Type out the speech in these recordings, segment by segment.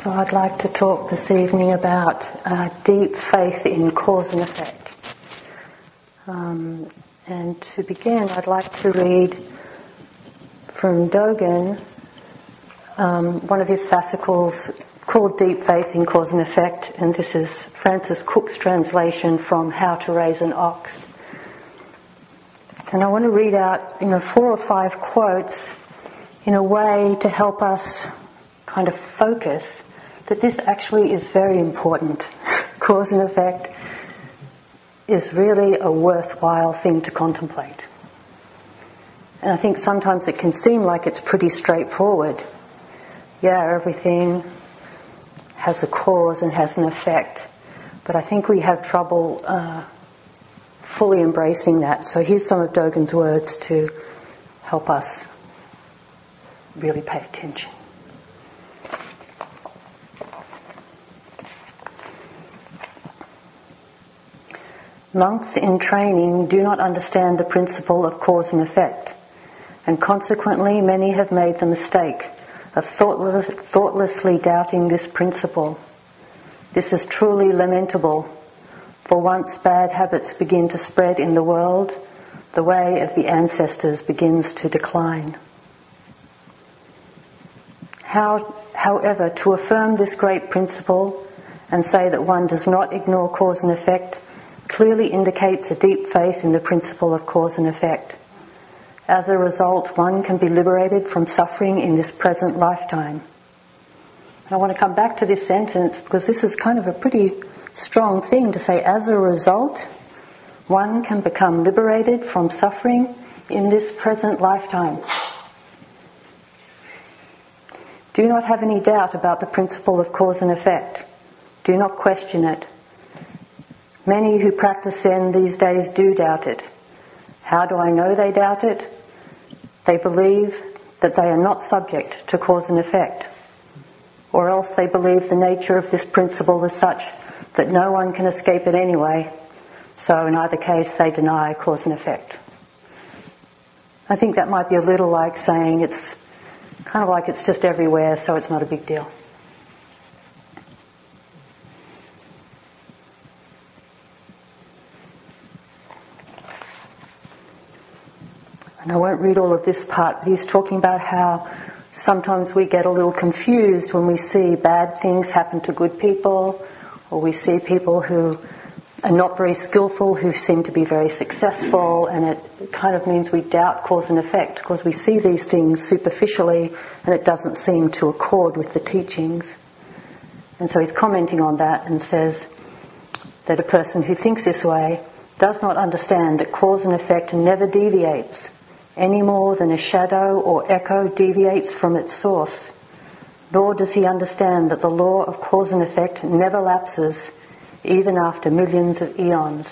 So I'd like to talk this evening about deep faith in cause and effect. And to begin, I'd like to read from Dogen, one of his fascicles called Deep Faith in Cause and Effect, and this is Francis Cook's translation from How to Raise an Ox. And I want to read out, 4 or 5 quotes in a way to help us kind of focus that this actually is very important. Cause and effect is really a worthwhile thing to contemplate. And I think sometimes it can seem like it's pretty straightforward. Yeah, everything has a cause and has an effect. But I think we have trouble fully embracing that. So here's some of Dogen's words to help us really pay attention. Monks in training do not understand the principle of cause and effect, and consequently many have made the mistake of thoughtlessly doubting this principle. This is truly lamentable, for once bad habits begin to spread in the world, the way of the ancestors begins to decline. However, to affirm this great principle and say that one does not ignore cause and effect clearly indicates a deep faith in the principle of cause and effect. As a result, one can be liberated from suffering in this present lifetime. And I want to come back to this sentence because this is kind of a pretty strong thing to say. As a result, one can become liberated from suffering in this present lifetime. Do not have any doubt about the principle of cause and effect. Do not question it. Many who practice Zen these days do doubt it. How do I know they doubt it? They believe that they are not subject to cause and effect, or else they believe the nature of this principle is such that no one can escape it anyway, so in either case they deny cause and effect. I think that might be a little like saying it's kind of like it's just everywhere, so it's not a big deal. And I won't read all of this part, but he's talking about how sometimes we get a little confused when we see bad things happen to good people, or we see people who are not very skillful who seem to be very successful, and it kind of means we doubt cause and effect because we see these things superficially and it doesn't seem to accord with the teachings. And so he's commenting on that and says that a person who thinks this way does not understand that cause and effect never deviates any more than a shadow or echo deviates from its source. Nor does he understand that the law of cause and effect never lapses, even after millions of eons.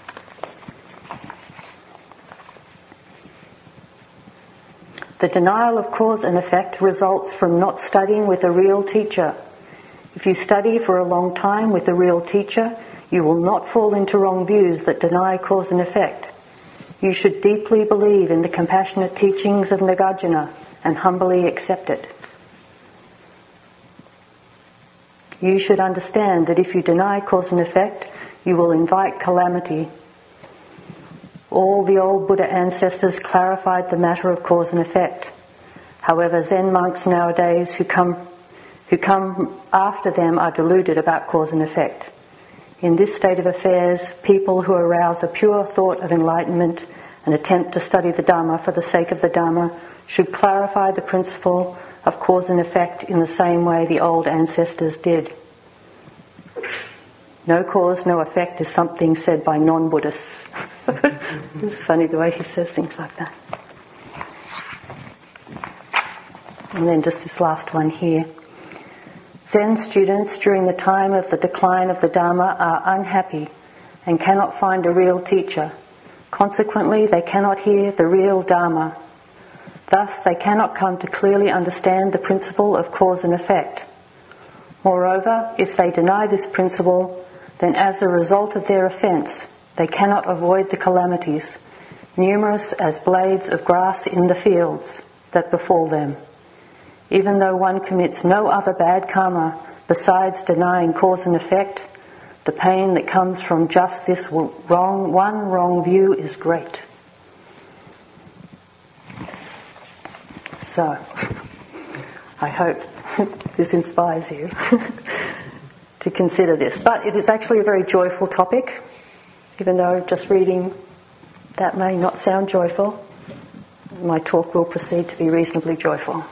The denial of cause and effect results from not studying with a real teacher. If you study for a long time with a real teacher, you will not fall into wrong views that deny cause and effect. You should deeply believe in the compassionate teachings of Nagarjuna and humbly accept it. You should understand that if you deny cause and effect, you will invite calamity. All the old Buddha ancestors clarified the matter of cause and effect. However, Zen monks nowadays who come after them are deluded about cause and effect. In this state of affairs, people who arouse a pure thought of enlightenment and attempt to study the Dhamma for the sake of the Dhamma should clarify the principle of cause and effect in the same way the old ancestors did. No cause, no effect is something said by non-Buddhists. It's funny the way he says things like that. And then just this last one here. Zen students during the time of the decline of the Dhamma are unhappy and cannot find a real teacher. Consequently, they cannot hear the real Dhamma. Thus, they cannot come to clearly understand the principle of cause and effect. Moreover, if they deny this principle, then as a result of their offence, they cannot avoid the calamities, numerous as blades of grass in the fields, that befall them. Even though one commits no other bad karma Besides denying cause and effect, the pain that comes from just this wrong view is great. So, I hope this inspires you to consider this. But it is actually a very joyful topic, even though just reading that may not sound joyful. My talk will proceed to be reasonably joyful.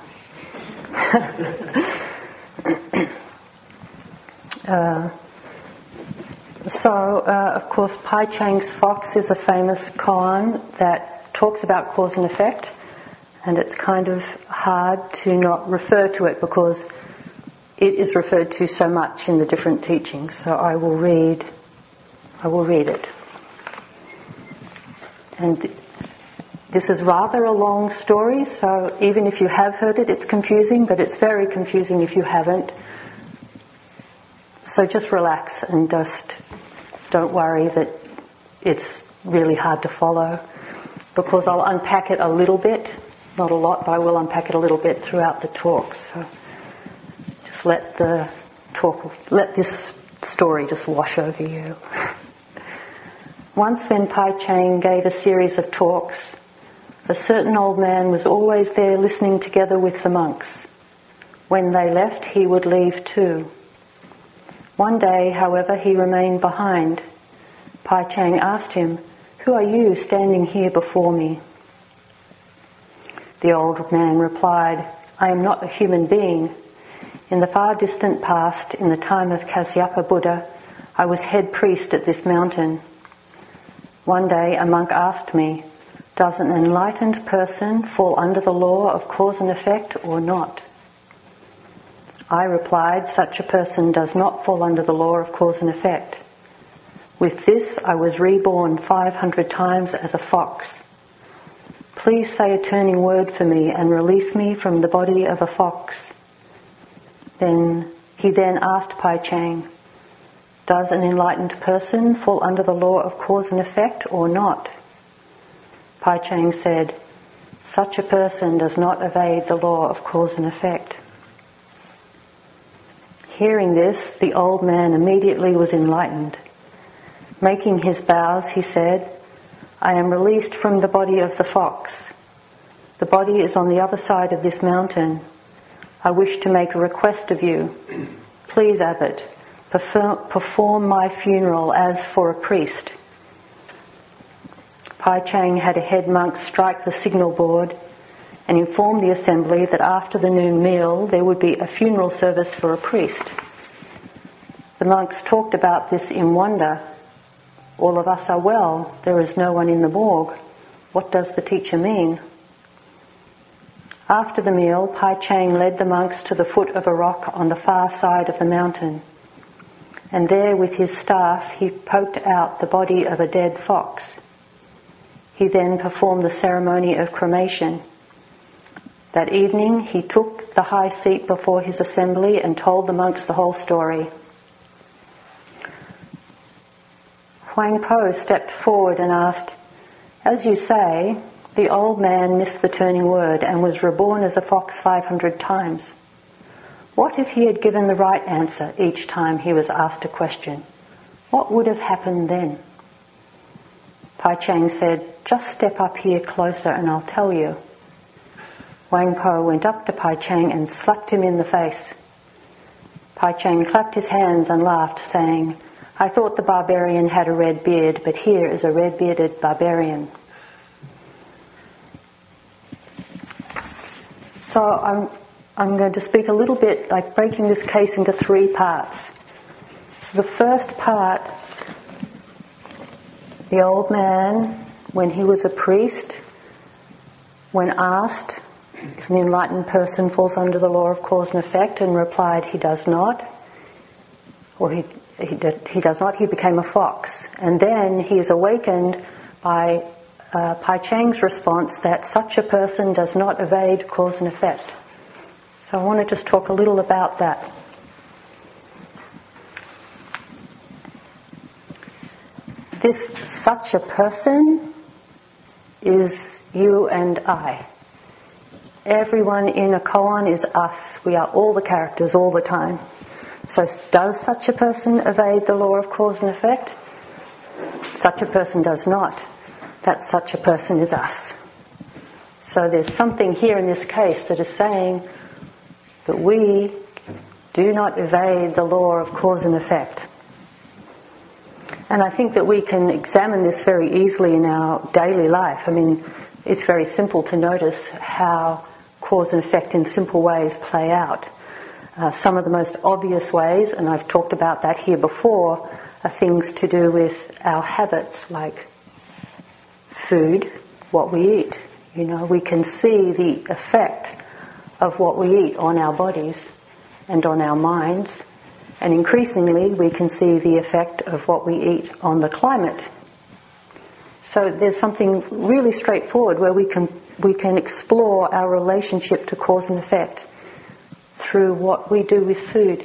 Of course, Pai Chang's fox is a famous koan that talks about cause and effect, and it's kind of hard to not refer to it because it is referred to so much in the different teachings. So I will read it. And this is rather a long story, so even if you have heard it, it's confusing, but it's very confusing if you haven't. So just relax and just don't worry that it's really hard to follow, because I'll unpack it a little bit, not a lot, but I will unpack it a little bit throughout the talk. So just let this story just wash over you. Once when Pai Chang gave a series of talks, a certain old man was always there listening together with the monks. When they left, he would leave too. One day, however, he remained behind. Pai Chang asked him, "Who are you standing here before me?" The old man replied, "I am not a human being. In the far distant past, in the time of Kasyapa Buddha, I was head priest at this mountain. One day a monk asked me, 'Does an enlightened person fall under the law of cause and effect or not?' I replied, 'Such a person does not fall under the law of cause and effect.' With this I was reborn 500 times as a fox. Please say a turning word for me and release me from the body of a fox." He then asked Pai Chang, "Does an enlightened person fall under the law of cause and effect or not?" Pai Chang said, "Such a person does not evade the law of cause and effect." Hearing this, the old man immediately was enlightened. Making his bows, he said, "I am released from the body of the fox. The body is on the other side of this mountain. I wish to make a request of you. Please, Abbot, perform my funeral as for a priest." Pai Chang had a head monk strike the signal board and inform the assembly that after the noon meal there would be a funeral service for a priest. The monks talked about this in wonder. "All of us are well. There is no one in the morgue. What does the teacher mean?" After the meal, Pai Chang led the monks to the foot of a rock on the far side of the mountain, and there with his staff he poked out the body of a dead fox. He then performed the ceremony of cremation. That evening he took the high seat before his assembly and told the monks the whole story. Huang Po stepped forward and asked, "As you say, the old man missed the turning word and was reborn as a fox 500 times. What if he had given the right answer each time he was asked a question? What would have happened then?" Pai Chang said, "Just step up here closer and I'll tell you." Huang Po went up to Pai Chang and slapped him in the face. Pai Chang clapped his hands and laughed, saying, "I thought the barbarian had a red beard, but here is a red-bearded barbarian." So I'm going to speak a little bit, like breaking this case into 3 parts. So the first part, the old man, when he was a priest, when asked if an enlightened person falls under the law of cause and effect, and replied he does not, or he does not, he became a fox. And then he is awakened by Pai Chang's response that such a person does not evade cause and effect. So I want to just talk a little about that. This such a person is you and I. Everyone in a koan is us. We are all the characters all the time. So does such a person evade the law of cause and effect? Such a person does not. That such a person is us. So there's something here in this case that is saying that we do not evade the law of cause and effect. And I think that we can examine this very easily in our daily life. I mean, it's very simple to notice how cause and effect in simple ways play out. Some of the most obvious ways, and I've talked about that here before, are things to do with our habits, like food, what we eat. You know, we can see the effect of what we eat on our bodies and on our minds, and increasingly we can see the effect of what we eat on the climate. So there's something really straightforward where we can explore our relationship to cause and effect through what we do with food.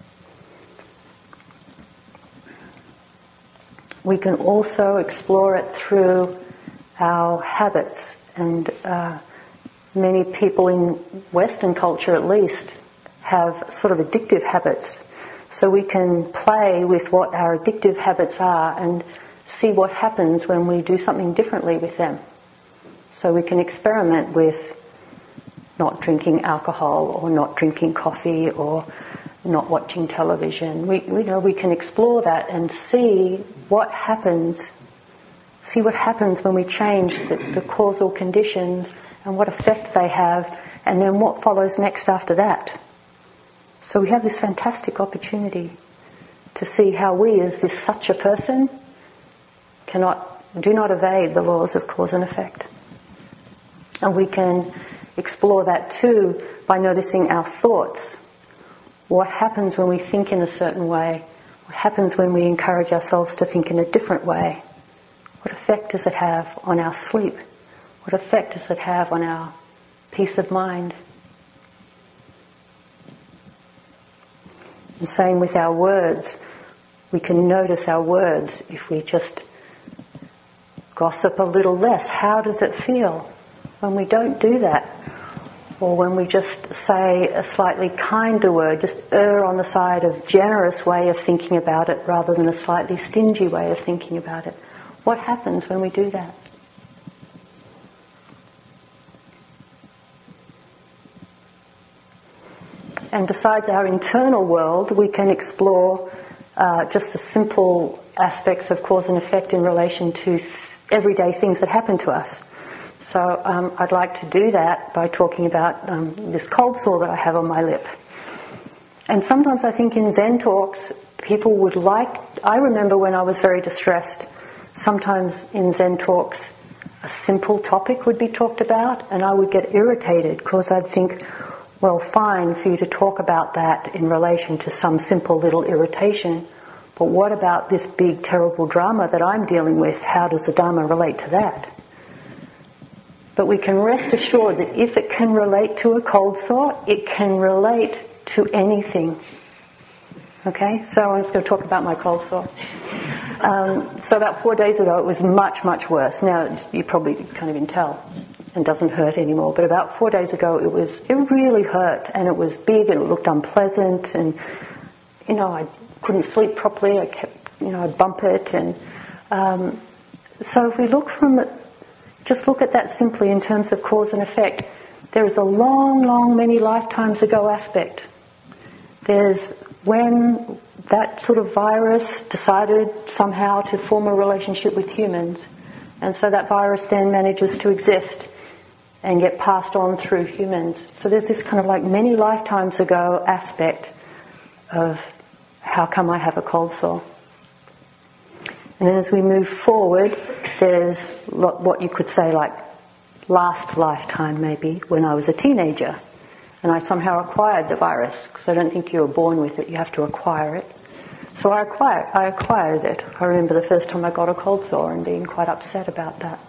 We can also explore it through our habits, and many people in Western culture at least have sort of addictive habits. So we can play with what our addictive habits are and see what happens when we do something differently with them. So we can experiment with not drinking alcohol or not drinking coffee or not watching television. We can explore that and see what happens. See what happens when we change the causal conditions and what effect they have, and then what follows next after that. So we have this fantastic opportunity to see how we, as this such a person, do not evade the laws of cause and effect. And we can explore that too by noticing our thoughts. What happens when we think in a certain way? What happens when we encourage ourselves to think in a different way? What effect does it have on our sleep? What effect does it have on our peace of mind? And same with our words. We can notice our words. If we just gossip a little less, how does it feel when we don't do that? Or when we just say a slightly kinder word, just err on the side of generous way of thinking about it rather than a slightly stingy way of thinking about it. What happens when we do that? And besides our internal world, we can explore just the simple aspects of cause and effect in relation to everyday things that happen to us. So I'd like to do that by talking about this cold sore that I have on my lip. And sometimes I think in Zen talks, people would I remember when I was very distressed, sometimes in Zen talks, a simple topic would be talked about, and I would get irritated because I'd think, well, fine for you to talk about that in relation to some simple little irritation, but what about this big, terrible drama that I'm dealing with? How does the Dharma relate to that? But we can rest assured that if it can relate to a cold sore, it can relate to anything. Okay, so I'm just going to talk about my cold sore. So about 4 days ago, it was much, much worse. Now, you probably can't even tell. And doesn't hurt anymore. But about 4 days ago, it really hurt, and it was big, and it looked unpleasant, and I couldn't sleep properly. I kept, I'd bump it, and so if we just look at that simply in terms of cause and effect, there is a long, long, many lifetimes ago aspect. There's when that sort of virus decided somehow to form a relationship with humans, and so that virus then manages to exist and get passed on through humans. So there's this kind of like many lifetimes ago aspect of how come I have a cold sore. And then as we move forward, there's what you could say like last lifetime maybe, when I was a teenager. And I somehow acquired the virus, because I don't think you were born with it, you have to acquire it. So I acquired it. I remember the first time I got a cold sore and being quite upset about that.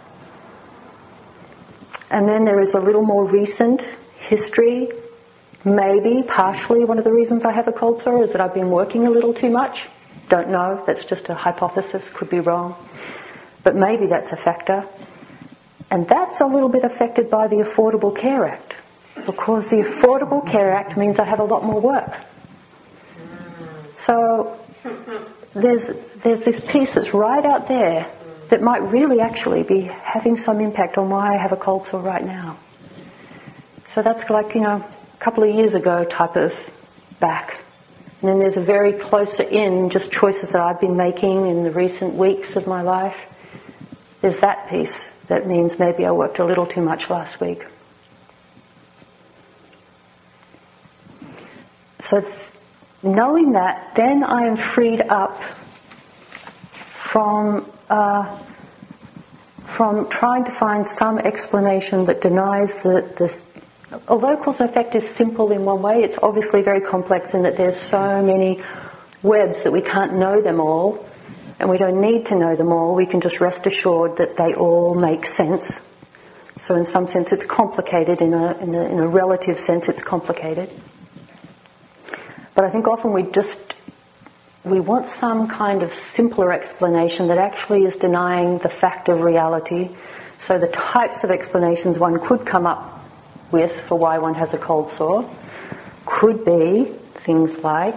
And then there is a little more recent history. Maybe, partially, one of the reasons I have a cold sore is that I've been working a little too much. Don't know, that's just a hypothesis, could be wrong. But maybe that's a factor. And that's a little bit affected by the Affordable Care Act, because the Affordable Care Act means I have a lot more work. So there's this piece that's right out there that might really actually be having some impact on why I have a cold sore right now. So that's like, a couple of years ago type of back. And then there's a very closer in, just choices that I've been making in the recent weeks of my life. There's that piece that means maybe I worked a little too much last week. So knowing that, then I am freed up from trying to find some explanation that denies that although cause and effect is simple in one way, it's obviously very complex in that there's so many webs that we can't know them all, and we don't need to know them all. We can just rest assured that they all make sense. So in some sense it's complicated, in a relative sense it's complicated. But I think often we want some kind of simpler explanation that actually is denying the fact of reality. So the types of explanations one could come up with for why one has a cold sore could be things like,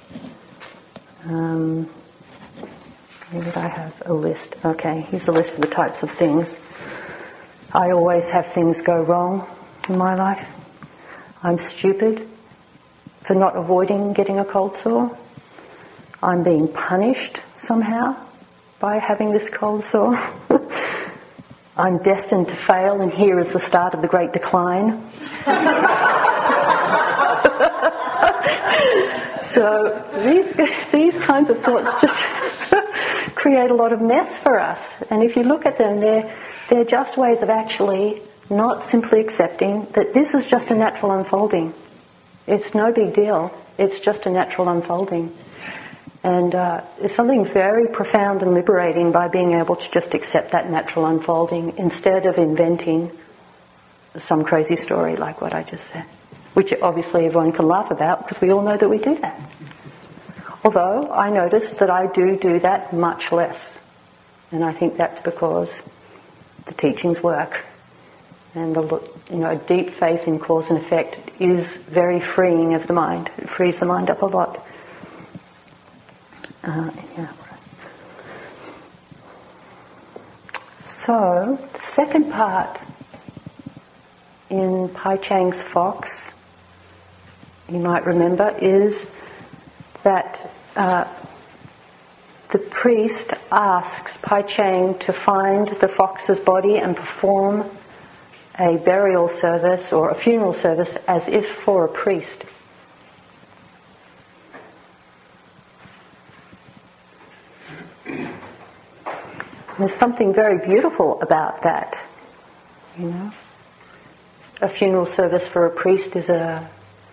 maybe I have a list. Okay, here's a list of the types of things. I always have things go wrong in my life. I'm stupid for not avoiding getting a cold sore. I'm being punished somehow by having this cold sore. I'm destined to fail, and here is the start of the Great Decline. So these kinds of thoughts just create a lot of mess for us. And if you look at them, they're just ways of actually not simply accepting that this is just a natural unfolding. It's no big deal. It's just a natural unfolding. And there's something very profound and liberating by being able to just accept that natural unfolding instead of inventing some crazy story like what I just said, which obviously everyone can laugh about because we all know that we do that. Although I notice that I do that much less. And I think that's because the teachings work. And a deep faith in cause and effect is very freeing of the mind. It frees the mind up a lot. So, the second part in Pai Chang's Fox, you might remember, is that the priest asks Pai Chang to find the fox's body and perform a burial service or a funeral service as if for a priest. There's something very beautiful about that, A funeral service for a priest is a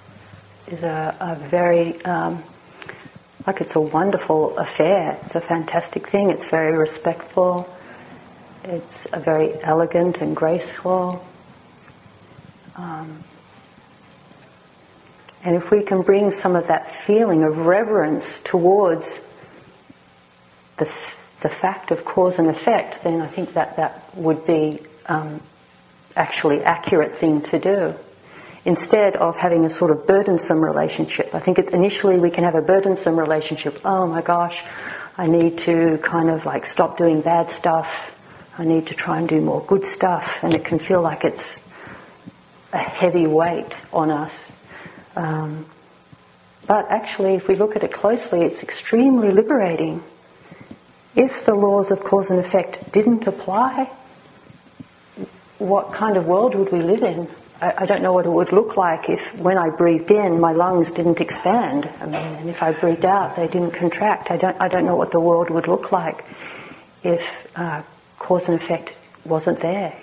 very, it's a wonderful affair. It's a fantastic thing. It's very respectful. It's a very elegant and graceful. And if we can bring some of that feeling of reverence towards the fact of cause and effect, then I think that would be actually accurate thing to do. Instead of having a sort of burdensome relationship. I think initially we can have a burdensome relationship. Oh my gosh, I need to kind of stop doing bad stuff. I need to try and do more good stuff. And it can feel like it's a heavy weight on us. But actually, if we look at it closely, it's extremely liberating. If the laws of cause and effect didn't apply, what kind of world would we live in? I don't know what it would look like if when I breathed in, my lungs didn't expand. And if I breathed out, they didn't contract. I don't know what the world would look like if cause and effect wasn't there.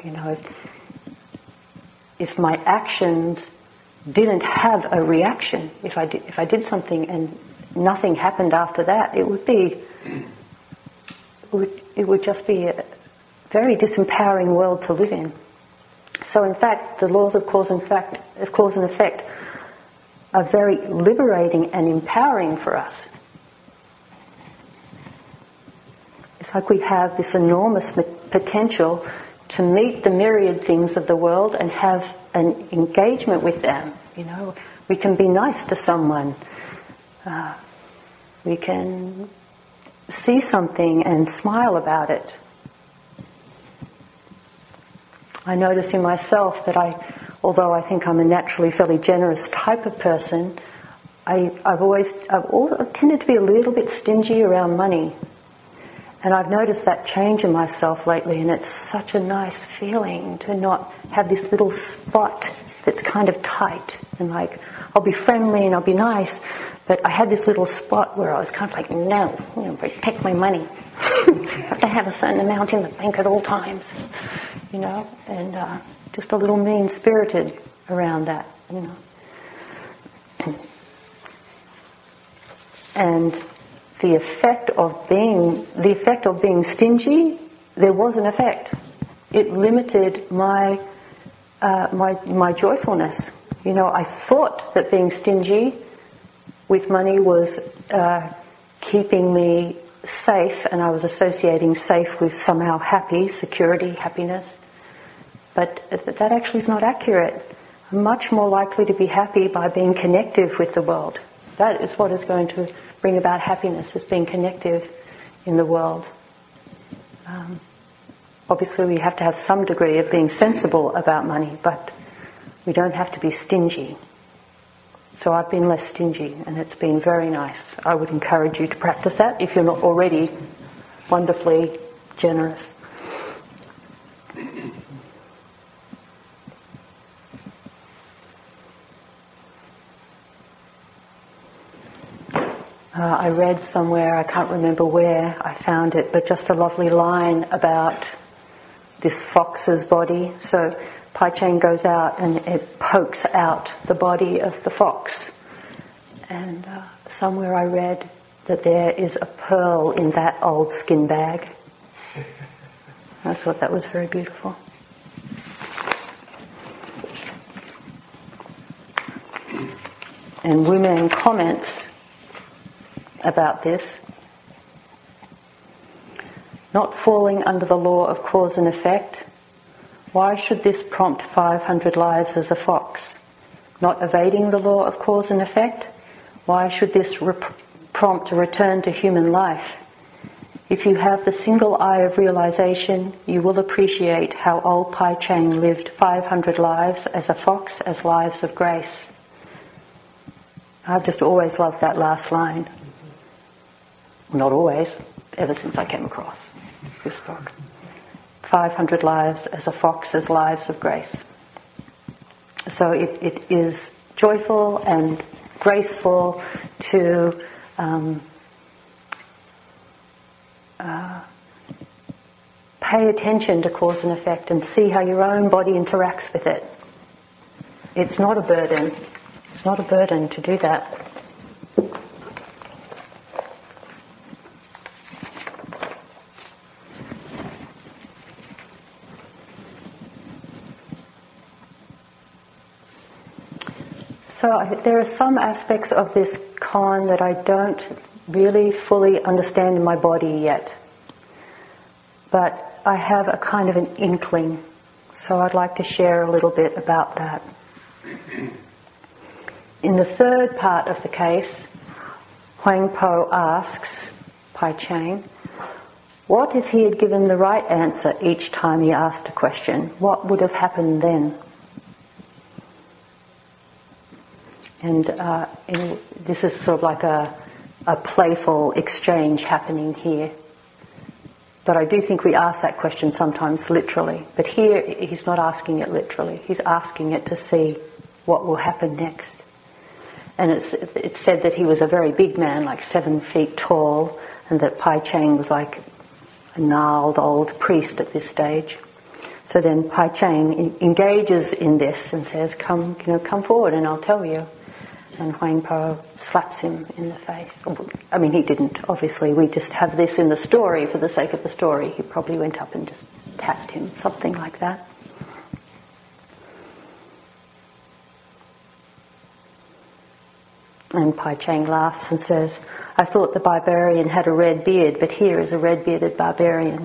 If my actions didn't have a reaction, if I did something and nothing happened after that, it would just be a very disempowering world to live in. So in fact, the laws of cause and effect are very liberating and empowering for us. It's like we have this enormous potential to meet the myriad things of the world and have an engagement with them. We can be nice to someone. We can see something and smile about it. I notice in myself that although I think I'm a naturally fairly generous type of person, I've tended to be a little bit stingy around money. And I've noticed that change in myself lately, and it's such a nice feeling to not have this little spot that's kind of tight. And like, I'll be friendly and I'll be nice, but I had this little spot where I was kind of like, no, protect my money. I have to have a certain amount in the bank at all times, and just a little mean-spirited around that, And the effect of being stingy, there was an effect. It limited my joyfulness. I thought that being stingy with money was keeping me safe, and I was associating safe with somehow happy, security, happiness. But that actually is not accurate. I'm much more likely to be happy by being connective with the world. That is what is going to bring about happiness, is being connective in the world. Obviously we have to have some degree of being sensible about money, but we don't have to be stingy. So I've been less stingy, and it's been very nice. I would encourage you to practice that if you're not already wonderfully generous. I read somewhere, I can't remember where I found it, but just a lovely line about this fox's body. So Pai Cheng goes out and it pokes out the body of the fox. And somewhere I read that there is a pearl in that old skin bag. I thought that was very beautiful. And Wu Men comments about this. Not falling under the law of cause and effect, why should this prompt 500 lives as a fox? Not evading the law of cause and effect, why should this prompt a return to human life? If you have the single eye of realization, you will appreciate how old Pai Cheng lived 500 lives as a fox as lives of grace. I've just always loved that last line. Not always, ever since I came across this book. 500 lives as a fox as lives of grace. So it is joyful and graceful to pay attention to cause and effect and see how your own body interacts with it. It's not a burden. It's not a burden to do that. So there are some aspects of this koan that I don't really fully understand in my body yet. But I have a kind of an inkling. So I'd like to share a little bit about that. In the third part of the case, Huang Po asks Pai Cheng, what if he had given the right answer each time he asked a question? What would have happened then? And this is sort of like a playful exchange happening here. But I do think we ask that question sometimes literally. But here he's not asking it literally. He's asking it to see what will happen next. And it's said that he was a very big man, like 7 feet tall, and that Pai Cheng was like a gnarled old priest at this stage. So then Pai Cheng engages in this and says, come forward and I'll tell you. And Huang Po slaps him in the face. I mean, he didn't, obviously. We just have this in the story for the sake of the story. He probably went up and just tapped him, something like that. And Pai Cheng laughs and says, I thought the barbarian had a red beard, but here is a red-bearded barbarian.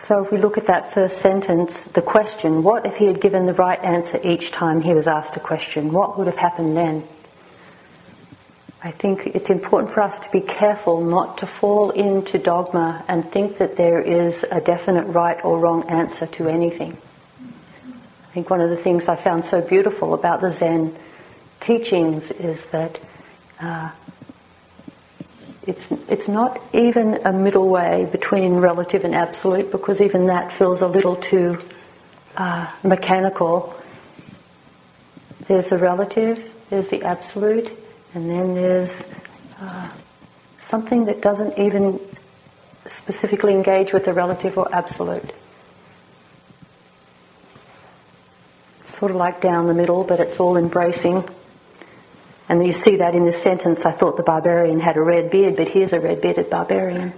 So if we look at that first sentence, the question, what if he had given the right answer each time he was asked a question? What would have happened then? I think it's important for us to be careful not to fall into dogma and think that there is a definite right or wrong answer to anything. I think one of the things I found so beautiful about the Zen teachings is that it's not even a middle way between relative and absolute, because even that feels a little too mechanical. There's the relative, there's the absolute, and then there's something that doesn't even specifically engage with the relative or absolute. It's sort of like down the middle, but it's all embracing. And you see that in this sentence. I thought the barbarian had a red beard, but here's a red-bearded barbarian.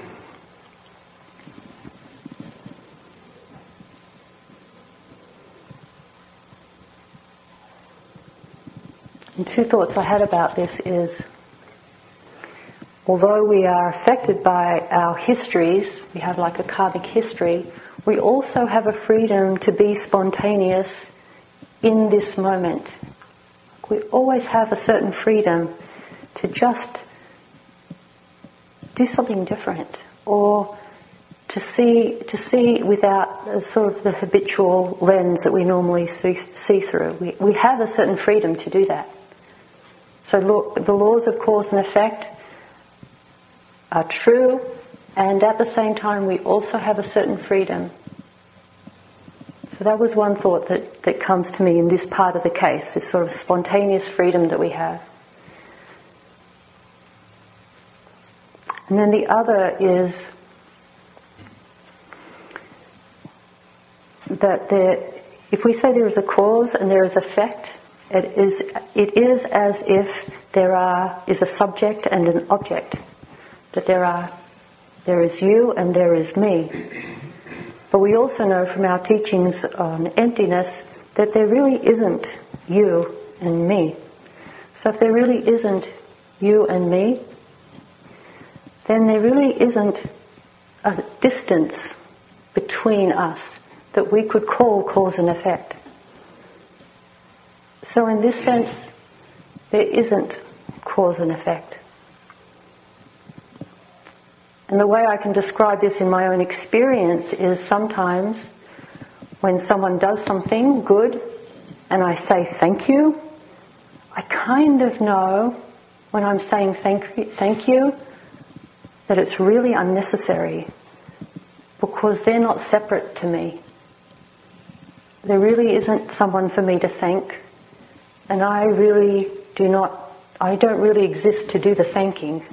And two thoughts I had about this is, although we are affected by our histories, we have like a karmic history, we also have a freedom to be spontaneous in this moment. We always have a certain freedom to just do something different, or to see without sort of the habitual lens that we normally see through. We have a certain freedom to do that. So look, the laws of cause and effect are true, and at the same time we also have a certain freedom. So that was one thought that comes to me in this part of the case, this sort of spontaneous freedom that we have. And then the other is that if we say there is a cause and there is effect, it is as if there is a subject and an object. That there is you and there is me. But we also know from our teachings on emptiness that there really isn't you and me. So if there really isn't you and me, then there really isn't a distance between us that we could call cause and effect. So in this sense, there isn't cause and effect. And the way I can describe this in my own experience is sometimes when someone does something good and I say thank you, I kind of know when I'm saying thank you that it's really unnecessary, because they're not separate to me. There really isn't someone for me to thank, and I don't really exist to do the thanking.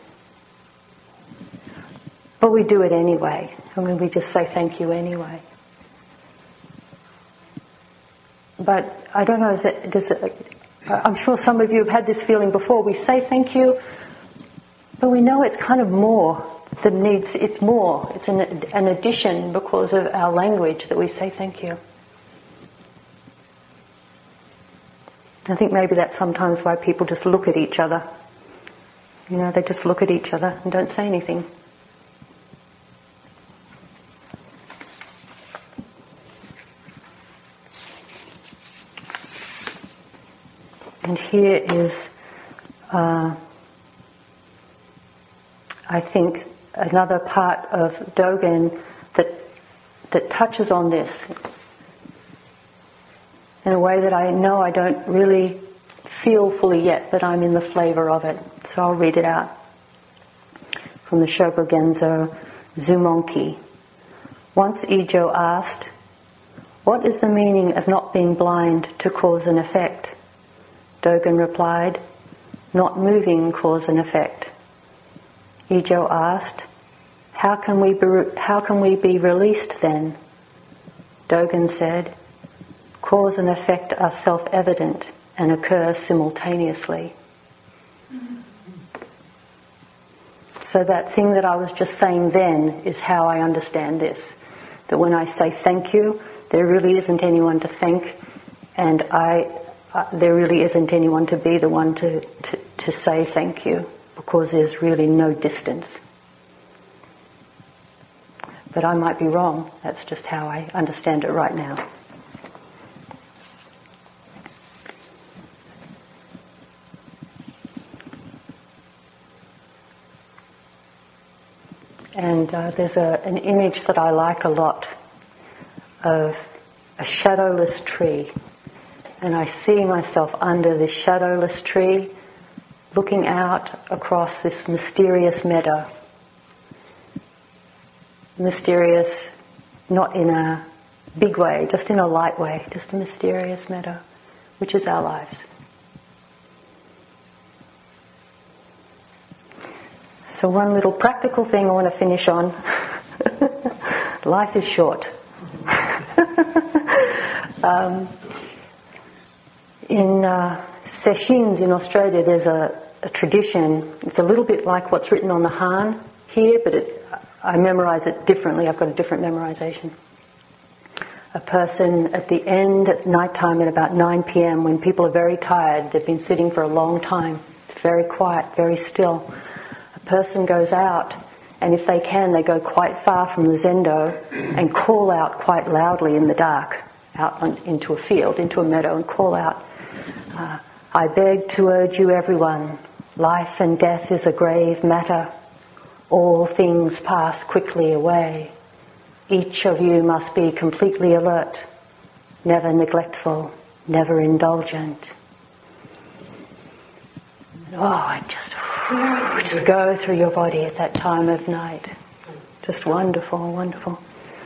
But we do it anyway. I mean, we just say thank you anyway. But I don't know, I'm sure some of you have had this feeling before. We say thank you, but we know it's kind of more than needs. It's more. It's an addition because of our language that we say thank you. I think maybe that's sometimes why people just look at each other. They just look at each other and don't say anything. And here is, I think, another part of Dogen that touches on this in a way that I know I don't really feel fully yet, but I'm in the flavor of it. So I'll read it out from the Shobogenzo Zumonki. Once Ijo asked, "What is the meaning of not being blind to cause and effect?" Dogen replied, "Not moving cause and effect." Ijo asked, How can we be released then?" Dogen said, "Cause and effect are self-evident and occur simultaneously." So that thing that I was just saying then is how I understand this. That when I say thank you, there really isn't anyone to thank, and there really isn't anyone to be the one to say thank you, because there's really no distance. But I might be wrong. That's just how I understand it right now. And there's an image that I like a lot of a shadowless tree. And I see myself under this shadowless tree looking out across this mysterious meadow. Mysterious, not in a big way, just in a light way, just a mysterious meadow, which is our lives. So one little practical thing I want to finish on. Life is short. In Sechins in Australia, there's a tradition. It's a little bit like what's written on the Han here, but I memorize it differently. I've got a different memorization. A person at the end, at night time, at about 9 p.m, when people are very tired, they've been sitting for a long time, it's very quiet, very still. A person goes out, and if they can, they go quite far from the zendo and call out quite loudly in the dark, out into a field, into a meadow, and call out, I beg to urge you everyone, life and death is a grave matter. All things pass quickly away. Each of you must be completely alert, never neglectful, never indulgent. Oh, just go through your body at that time of night. Just wonderful, wonderful.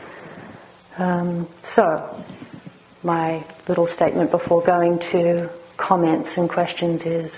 So, my little statement before going to comments and questions is,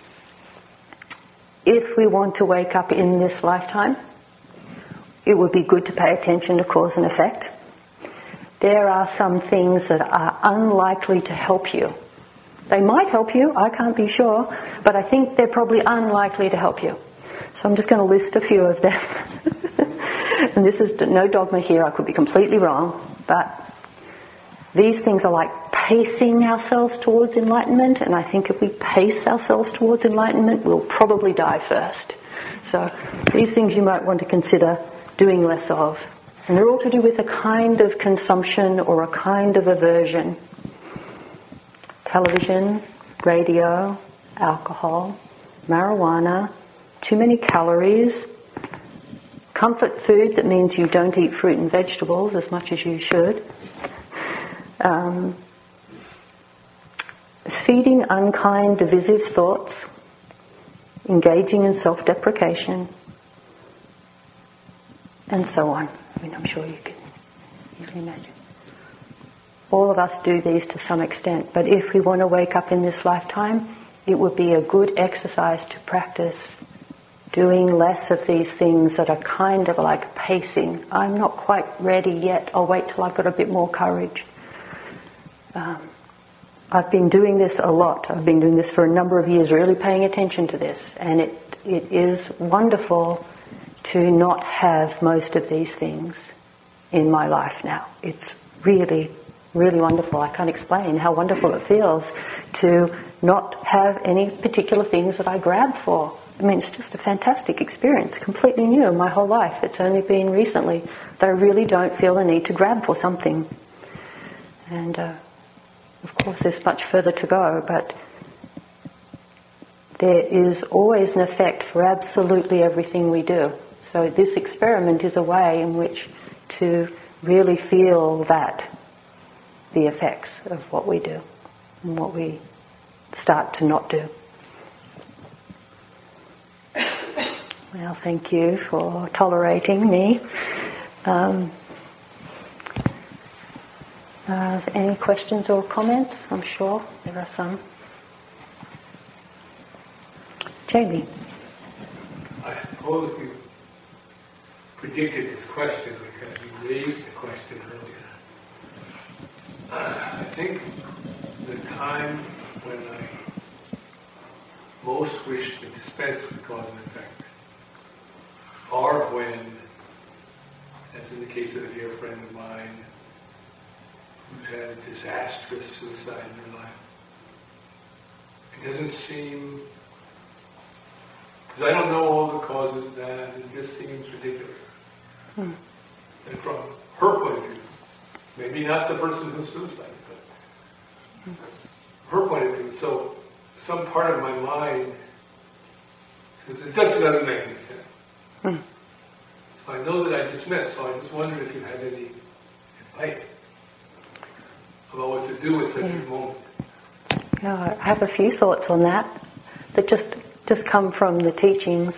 if we want to wake up in this lifetime, it would be good to pay attention to cause and effect. There are some things that are unlikely to help you. They might help you, I can't be sure, but I think they're probably unlikely to help you. So I'm just going to list a few of them. And this is no dogma here, I could be completely wrong, but these things are like pacing ourselves towards enlightenment, and I think if we pace ourselves towards enlightenment, we'll probably die first. So these things you might want to consider doing less of. And they're all to do with a kind of consumption or a kind of aversion. Television, radio, alcohol, marijuana, too many calories, comfort food that means you don't eat fruit and vegetables as much as you should, feeding unkind, divisive thoughts, engaging in self-deprecation, and so on. I mean, I'm sure you can imagine. All of us do these to some extent, but if we want to wake up in this lifetime, it would be a good exercise to practice doing less of these things that are kind of like pacing. I'm not quite ready yet. I'll wait till I've got a bit more courage. I've been doing this a lot. I've been doing this for a number of years, really paying attention to this. And it is wonderful to not have most of these things in my life now. It's really, really wonderful. I can't explain how wonderful it feels to not have any particular things that I grab for. I mean, it's just a fantastic experience, completely new in my whole life. It's only been recently that I really don't feel the need to grab for something. And of course there's much further to go, but there is always an effect for absolutely everything we do. So this experiment is a way in which to really feel that, the effects of what we do and what we start to not do. Well, thank you for tolerating me. Is there any questions or comments? I'm sure there are some. Jamie. I suppose you predicted this question because you raised the question earlier. I think the time when I most wish to dispense with cause and effect are when, as in the case of a dear friend of mine who's had a disastrous suicide in her life, it doesn't seem, because I don't know all the causes of that, it just seems ridiculous. And from her point of view, maybe not the person who's suicided, but her point of view. So some part of my mind, because it just doesn't make any sense. So I know that I dismissed, so I just wondered if you had any advice about what to do with such a moment. Yeah, I have a few thoughts on that just come from the teachings.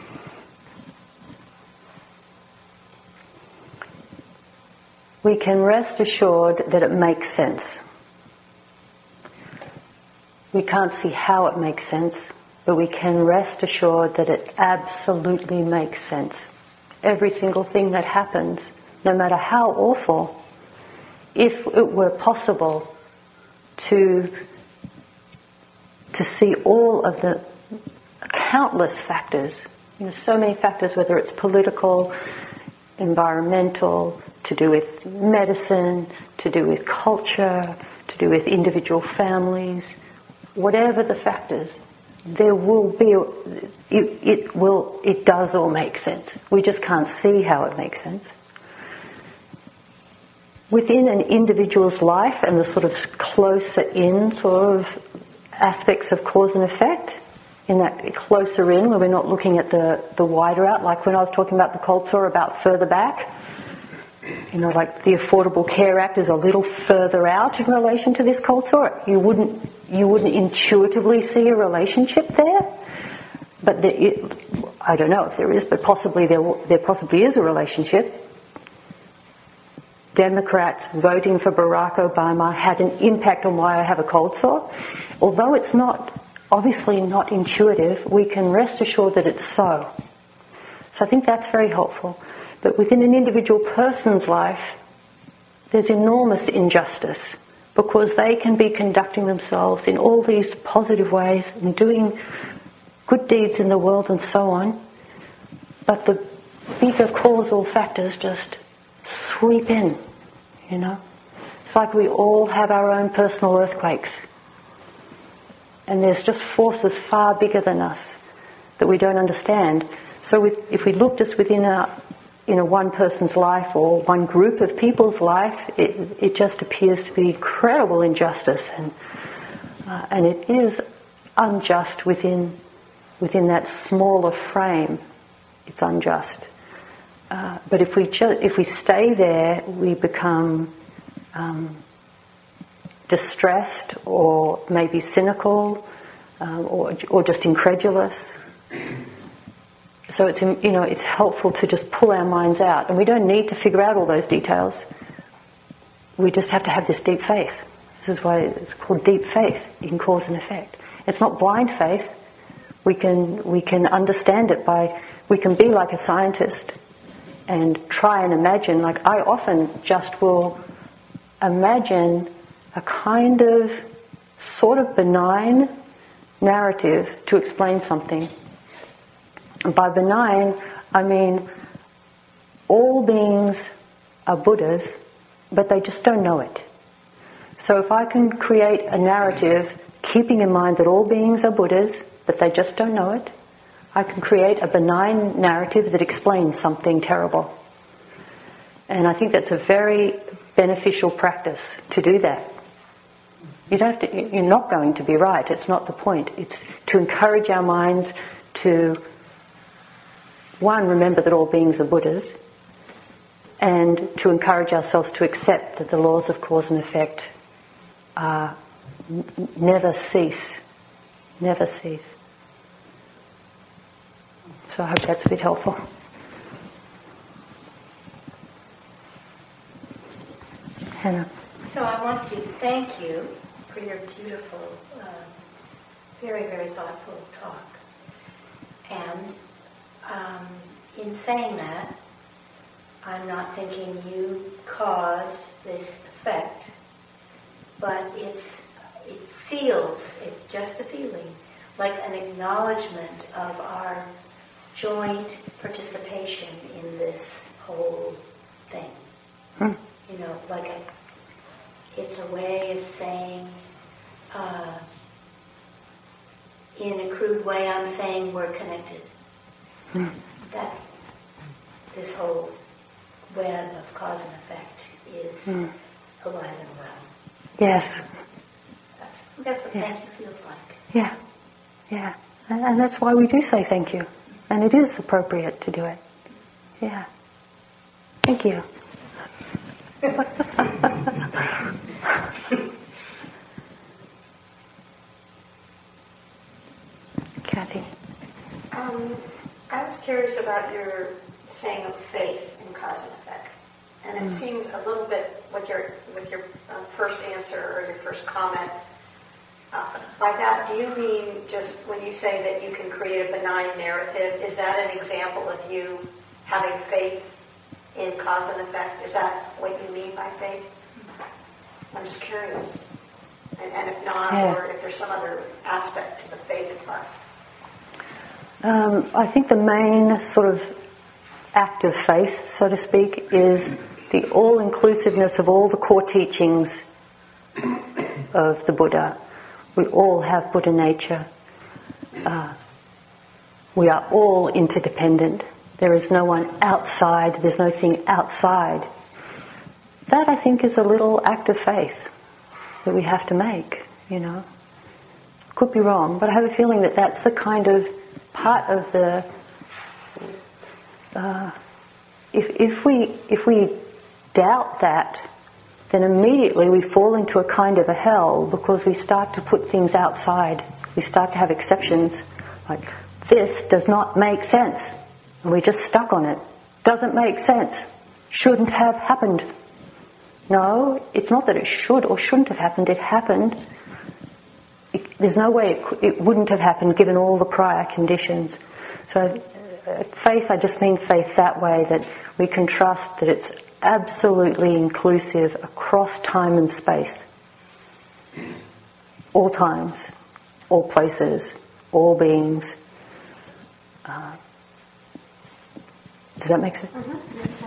We can rest assured that it makes sense. We can't see how it makes sense, but we can rest assured that it absolutely makes sense. Every single thing that happens, no matter how awful, if it were possible to see all of the countless factors, so many factors, whether it's political, environmental, to do with medicine, to do with culture, to do with individual families, whatever the factors, there will be, it does all make sense. We just can't see how it makes sense. Within an individual's life and the sort of closer in sort of aspects of cause and effect, in that closer in where we're not looking at the wider out, like when I was talking about the cold sore about further back, like the Affordable Care Act is a little further out in relation to this cold sore. You wouldn't intuitively see a relationship there, but I don't know if there is, but possibly there possibly is a relationship. Democrats voting for Barack Obama had an impact on why I have a cold sore. Although it's obviously not intuitive, we can rest assured that it's so. So I think that's very helpful. But within an individual person's life, there's enormous injustice because they can be conducting themselves in all these positive ways and doing good deeds in the world and so on, but the bigger causal factors just sweep in, It's like we all have our own personal earthquakes. And there's just forces far bigger than us that we don't understand. So if we look just within one person's life or one group of people's life, it just appears to be incredible injustice, and it is unjust within that smaller frame. It's unjust. But if we stay there, we become distressed or maybe cynical or just incredulous. So it's helpful to just pull our minds out, and we don't need to figure out all those details. We just have to have this deep faith. This is why it's called deep faith in cause and effect. It's not blind faith. We can understand it we can be like a scientist and try and imagine. Like I often just will imagine a kind of sort of benign narrative to explain something. And by benign, I mean all beings are Buddhas, but they just don't know it. So if I can create a narrative keeping in mind that all beings are Buddhas, but they just don't know it, I can create a benign narrative that explains something terrible. And I think that's a very beneficial practice to do that. You're not going to be right. It's not the point. It's to encourage our minds to, one, remember that all beings are Buddhas, and to encourage ourselves to accept that the laws of cause and effect never cease. Never cease. So I hope that's a bit helpful. Hannah. So I want to thank you for your beautiful, very, very thoughtful talk. And in saying that, I'm not thinking you caused this effect, but it's just a feeling, like an acknowledgement of our joint participation in this whole thing. It's a way of saying, in a crude way, I'm saying we're connected. That this whole web of cause and effect is alive and well. Yes. That's what thank you feels like. Yeah. Yeah. And that's why we do say thank you. And it is appropriate to do it. Yeah. Thank you. Kathy. I was curious about your saying of faith in cause and effect, and it seemed a little bit with your first answer or your first comment. By that, do you mean just when you say that you can create a benign narrative? Is that an example of you having faith in cause and effect? Is that what you mean by faith? I'm just curious, and if not, or if there's some other aspect to the faith part. I think the main sort of act of faith, so to speak, is the all-inclusiveness of all the core teachings of the Buddha. We all have Buddha nature. We are all interdependent. There is no one outside. There's no thing outside. That, I think, is a little act of faith that we have to make, you know. Could be wrong, but I have a feeling that that's the kind of part of the... If we doubt that, then immediately we fall into a kind of a hell, because we start to put things outside. We start to have exceptions. Like, this does not make sense. And we're just stuck on it. Doesn't make sense. Shouldn't have happened. No, it's not that it should or shouldn't have happened. It happened. There's no way it wouldn't have happened given all the prior conditions. So faith, I just mean faith that way, that we can trust that it's absolutely inclusive across time and space. All times, all places, all beings. Does that make sense? Mm-hmm.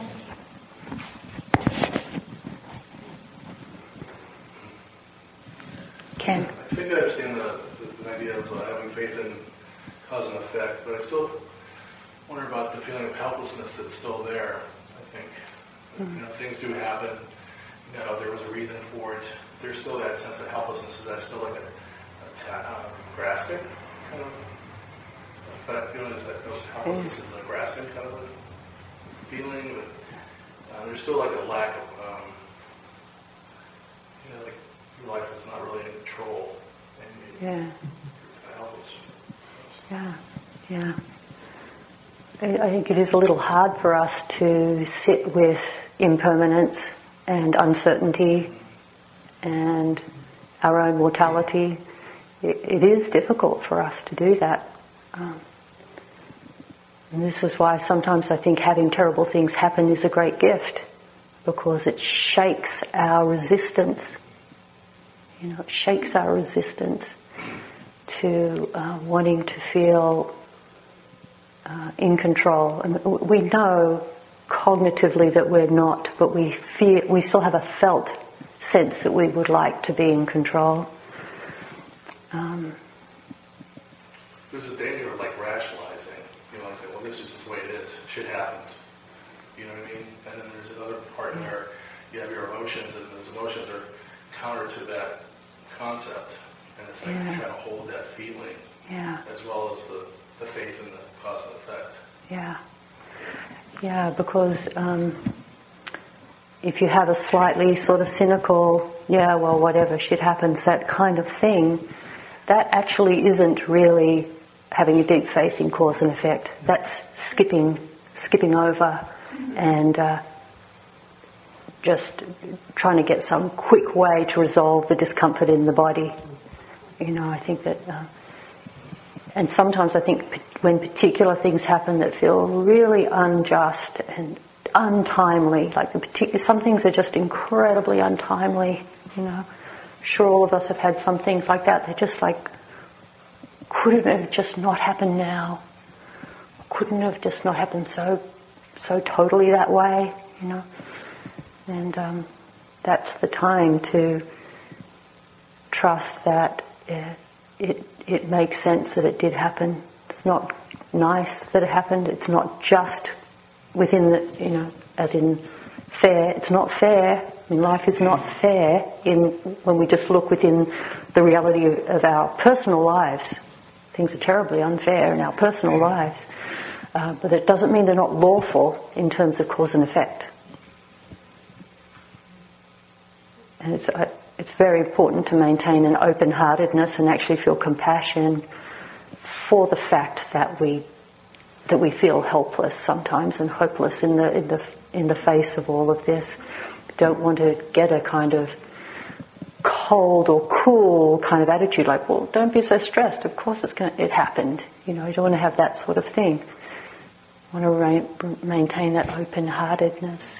Ken? I think I understand the idea of having faith in cause and effect, but I still wonder about the feeling of helplessness that's still there, I think. You know, things do happen. You know, there was a reason for it. There's still that sense of helplessness. Is that still like a grasping kind of effect? You know, is that helplessness is a grasping kind of a feeling? But there's still like a lack of, you know, like your life is not really in control. And you're kind of helpless. Yeah. I think it is a little hard for us to sit with impermanence and uncertainty and our own mortality. It is difficult for us to do that. And this is why sometimes I think having terrible things happen is a great gift, because it shakes our resistance. You know, it shakes our resistance to wanting to feel in control. And we know cognitively that we're not, but we still have a felt sense that we would like to be in control. There's a danger of like rationalizing, you know, like saying, well, this is just the way it is. Shit happens. You know what I mean? And then there's another part where you have your emotions, and those emotions are counter to that concept. And it's like you're trying to hold that feeling as well as the faith in the cause and effect. Yeah, because if you have a slightly sort of cynical, well, whatever, shit happens, that kind of thing, that actually isn't really having a deep faith in cause and effect. That's skipping over and just trying to get some quick way to resolve the discomfort in the body. You know, I think that... and sometimes I think when particular things happen that feel really unjust and untimely, like some things are just incredibly untimely, you know. I'm sure all of us have had some things like that. They're just like, couldn't have just not happened now. Couldn't have just not happened so totally that way, you know. And that's the time to trust that it makes sense that it did happen. It's not nice that it happened. It's not just within the, you know, as in fair. It's not fair. I mean, life is not fair when we just look within the reality of our personal lives. Things are terribly unfair in our personal lives. But it doesn't mean they're not lawful in terms of cause and effect. And it's very important to maintain an open-heartedness and actually feel compassion for the fact that we feel helpless sometimes and hopeless in the face of all of this. We don't want to get a kind of cold or cool kind of attitude, like, well, don't be so stressed. Of course it happened. You don't want to have that sort of thing. You want to maintain that open-heartedness.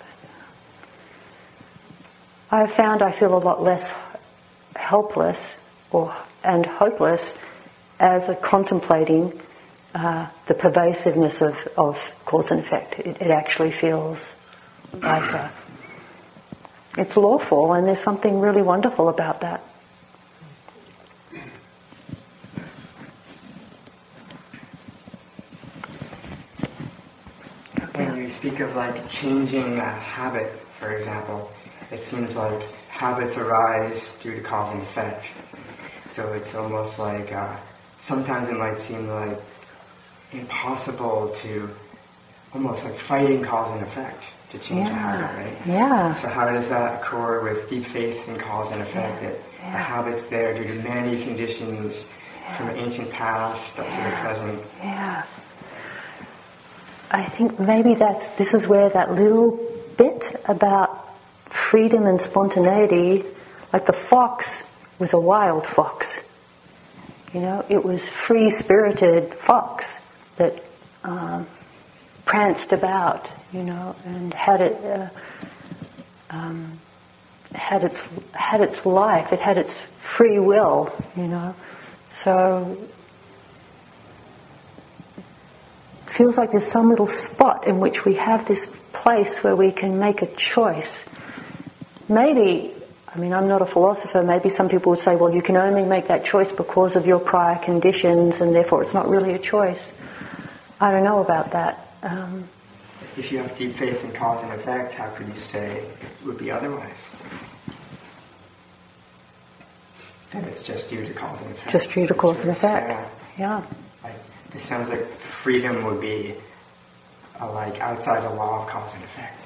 I have found I feel a lot less helpless and hopeless as a contemplating the pervasiveness of cause and effect. It actually feels like it's lawful, and there's something really wonderful about that. When you speak of like changing a habit, for example, it seems like habits arise due to cause and effect. So it's almost like sometimes it might seem like impossible to, almost like fighting cause and effect to change a habit, right? Yeah. So how does that accord with deep faith in cause and effect, that the habit's there due to many conditions from the ancient past up to the present? Yeah. I think maybe this is where that little bit about freedom and spontaneity, like the fox was a wild fox. It was free-spirited fox that pranced about, and had its life. It had its free will, So it feels like there's some little spot in which we have this place where we can make a choice. Maybe, I'm not a philosopher, maybe some people would say, well, you can only make that choice because of your prior conditions, and therefore it's not really a choice. I don't know about that. If you have deep faith in cause and effect, how could you say it would be otherwise? That it's just due to cause and effect. Just due to cause and effect. Yeah. This sounds like freedom would be like outside the law of cause and effect.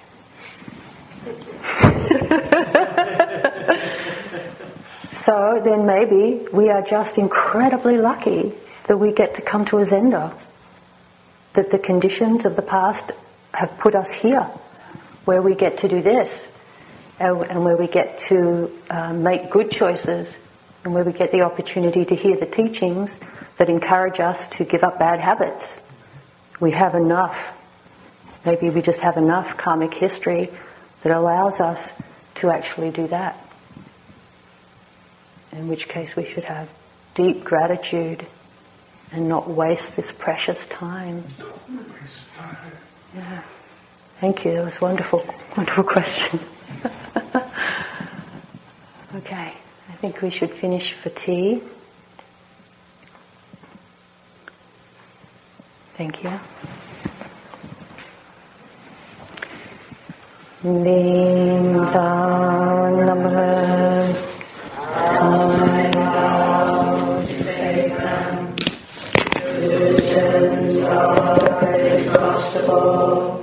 So then maybe we are just incredibly lucky that we get to come to a zendo, that the conditions of the past have put us here, where we get to do this, and where we get to make good choices, and where we get the opportunity to hear the teachings that encourage us to give up bad habits. We have enough. Maybe we just have enough karmic history that allows us to actually do that. In which case we should have deep gratitude and not waste this precious time. Yeah. Thank you. That was wonderful. Wonderful question. Okay. I think we should finish for tea. Thank you. Lim San Namas Kai Lao Sekam Religions are inexhaustible.